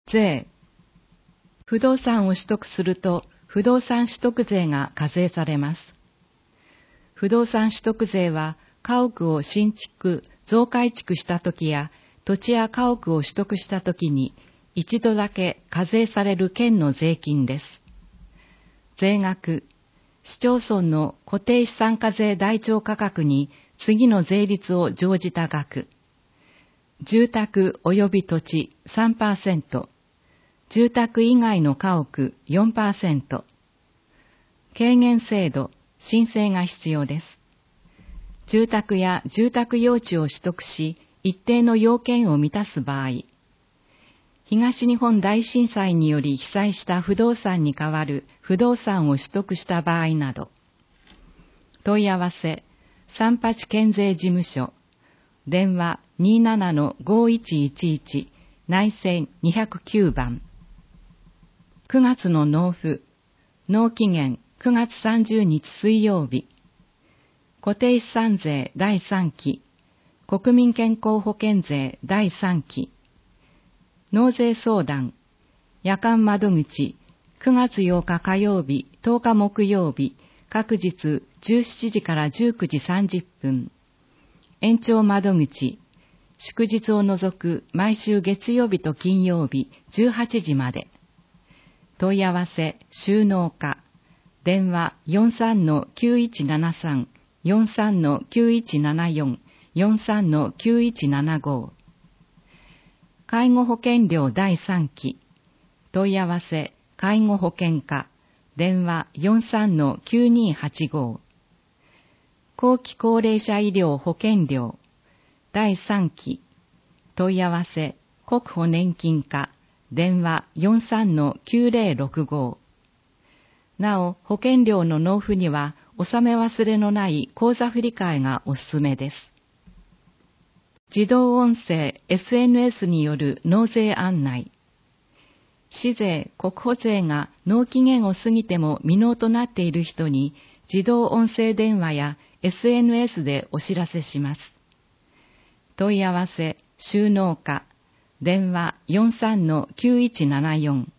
税。不動産を取得すると、不動産取得税が課税されます。不動産取得税は、家屋を新築、増改築したときや、土地や家屋を取得したときに、一度だけ課税される県の税金です。税額、市町村の固定資産課税台帳価格に次の税率を乗じた額。住宅及び土地 3%、住宅以外の家屋 4%。軽減制度、申請が必要です。住宅や住宅用地を取得し、一定の要件を満たす場合、東日本大震災により被災した不動産に代わる不動産を取得した場合など、問い合わせ、38県税事務所、電話 27-5111 内線209番。9月の納付、納期限9月30日水曜日。固定資産税第3期、国民健康保険税第3期。納税相談、夜間窓口、9月8日火曜日、10日木曜日、各日17時から19時30分。延長窓口、祝日を除く毎週月曜日と金曜日18時まで。問い合わせ、収納課、電話 43-9173、43-9174、43-9175。介護保険料第3期。問い合わせ、介護保険課。電話 43-9285。後期高齢者医療保険料。第3期。問い合わせ、国保年金課。電話 43-9065。なお、保険料の納付には、納め忘れのない口座振替がおすすめです。自動音声 SNS による納税案内。市税・国保税が納期限を過ぎても未納となっている人に自動音声電話や SNS でお知らせします。問い合わせ、収納課、電話 43-9174